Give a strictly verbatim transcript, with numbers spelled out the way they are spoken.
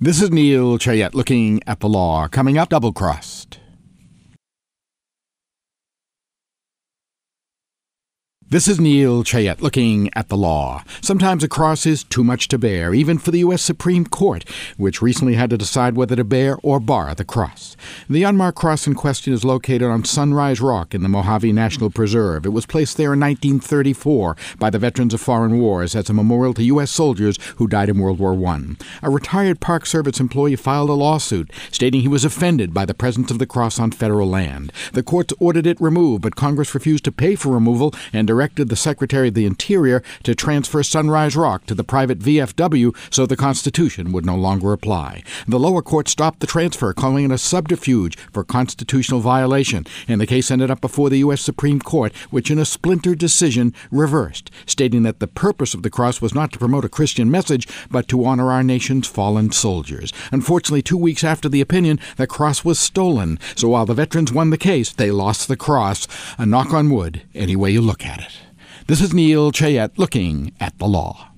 This is Neil Chayette looking at the law. Coming up, double-crossed. This is Neil Chayette looking at the law. Sometimes a cross is too much to bear, even for the U S Supreme Court, which recently had to decide whether to bear or bar the cross. The unmarked cross in question is located on Sunrise Rock in the Mojave National Preserve. It was placed there in nineteen thirty-four by the veterans of foreign wars as a memorial to U S soldiers who died in World War One. A retired Park Service employee filed a lawsuit stating he was offended by the presence of the cross on federal land. The courts ordered it removed, but Congress refused to pay for removal and directed the Secretary of the Interior to transfer Sunrise Rock to the private V F W so the Constitution would no longer apply. The lower court stopped the transfer, calling it a subterfuge for constitutional violation, and the case ended up before the U S Supreme Court, which in a splinter decision reversed, stating that the purpose of the cross was not to promote a Christian message, but to honor our nation's fallen soldiers. Unfortunately, two weeks after the opinion, the cross was stolen, so while the veterans won the case, they lost the cross. A knock on wood, any way you look at it. This is Neil Chayette looking at the law.